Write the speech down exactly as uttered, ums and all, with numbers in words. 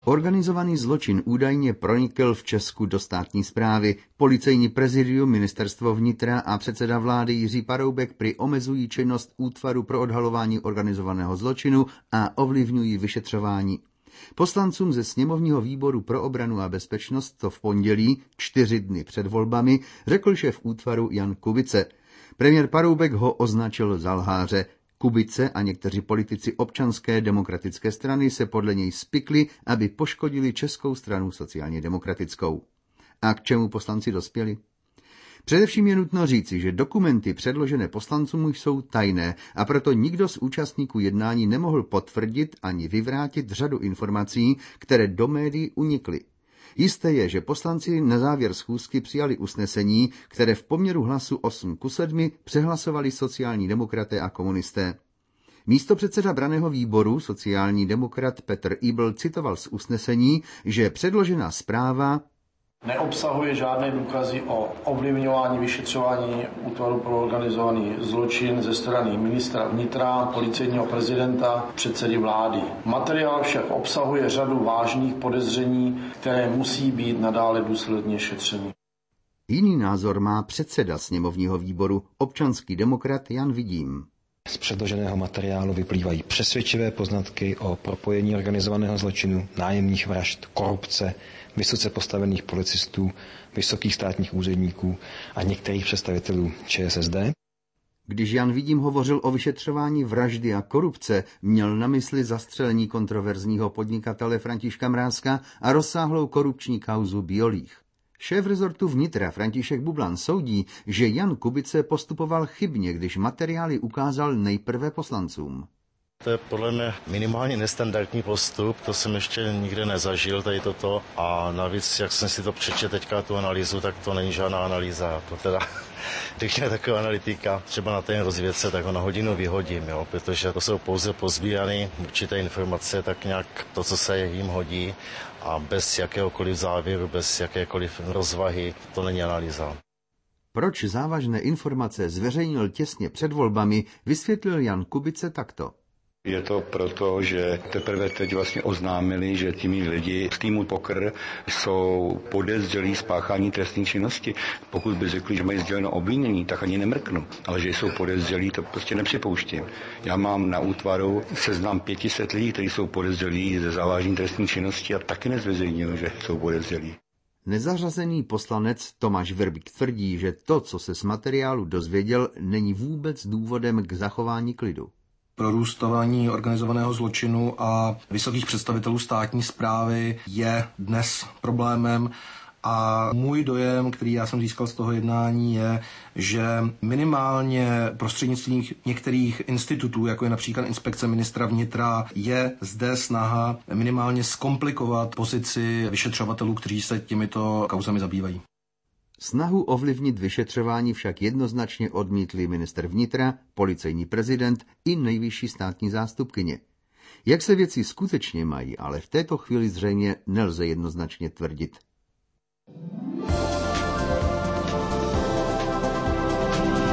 Organizovaný zločin údajně pronikl v Česku do státní správy. Policejní prezidium, ministerstvo vnitra a předseda vlády Jiří Paroubek prý omezují činnost Útvaru pro odhalování organizovaného zločinu a ovlivňují vyšetřování. Poslancům ze sněmovního výboru pro obranu a bezpečnost to v pondělí, čtyři dny před volbami, řekl šéf útvaru Jan Kubice. Premiér Paroubek ho označil za lháře. Kubice a někteří politici Občanské demokratické strany se podle něj spikli, aby poškodili Českou stranu sociálně demokratickou. A k čemu poslanci dospěli? Především je nutno říci, že dokumenty předložené poslancům jsou tajné a proto nikdo z účastníků jednání nemohl potvrdit ani vyvrátit řadu informací, které do médií unikly. Jisté je, že poslanci na závěr schůzky přijali usnesení, které v poměru hlasu osm ku sedmi přehlasovali sociální demokraté a komunisté. Místopředseda branného výboru, sociální demokrat Petr Ibl, citoval z usnesení, že předložená zpráva neobsahuje žádné důkazy o ovlivňování vyšetřování Útvaru pro organizovaný zločin ze strany ministra vnitra, policejního prezidenta, předsedy vlády. Materiál však obsahuje řadu vážných podezření, které musí být nadále důsledně šetřeny. Jiný názor má předseda sněmovního výboru, občanský demokrat Jan Vidím. Z předloženého materiálu vyplývají přesvědčivé poznatky o propojení organizovaného zločinu, nájemních vražd, korupce, vysoce postavených policistů, vysokých státních úředníků a některých představitelů ČSSD. Když Jan Vidím hovořil o vyšetřování vraždy a korupce, měl na mysli zastřelení kontroverzního podnikatele Františka Mrázka a rozsáhlou korupční kauzu Biolích. Šéf rezortu vnitra František Bublan soudí, že Jan Kubice postupoval chybně, když materiály ukázal nejprve poslancům. To je podle mě minimálně nestandardní postup, to jsem ještě nikde nezažil, tady toto. A navíc, jak jsem si to přečetl teďka tu analýzu, tak to není žádná analýza. To teda, když je taková analytika třeba na té rozvědce, tak ho na hodinu vyhodím, jo, protože to jsou pouze pozbírané určité informace, tak nějak to, co se jim hodí a bez jakéhokoliv závěru, bez jakékoliv rozvahy, to není analýza. Proč závažné informace zveřejnil těsně před volbami, vysvětlil Jan Kubice takto. Je to proto, že teprve teď vlastně oznámili, že těmi lidi z týmu Poker jsou podezřelí spáchání trestné činnosti. Pokud by řekli, že mají sděleno obvinění, tak ani nemrknu. Ale že jsou podezřelí, to prostě nepřipouštím. Já mám na útvaru seznam pět set lidí, kteří jsou podezřelí ze závažné trestné činnosti a taky nezveřejnil, že jsou podezřelí. Nezařazený poslanec Tomáš Verbík tvrdí, že to, co se z materiálu dozvěděl, není vůbec důvodem k zachování klidu. Prorůstování organizovaného zločinu a vysokých představitelů státní správy je dnes problémem a můj dojem, který já jsem získal z toho jednání, je, že minimálně prostřednictvím některých institutů, jako je například inspekce ministra vnitra, je zde snaha minimálně zkomplikovat pozici vyšetřovatelů, kteří se těmito kauzami zabývají. Snahu ovlivnit vyšetřování však jednoznačně odmítli ministr vnitra, policejní prezident i nejvyšší státní zástupkyně. Jak se věci skutečně mají, ale v této chvíli zřejmě nelze jednoznačně tvrdit.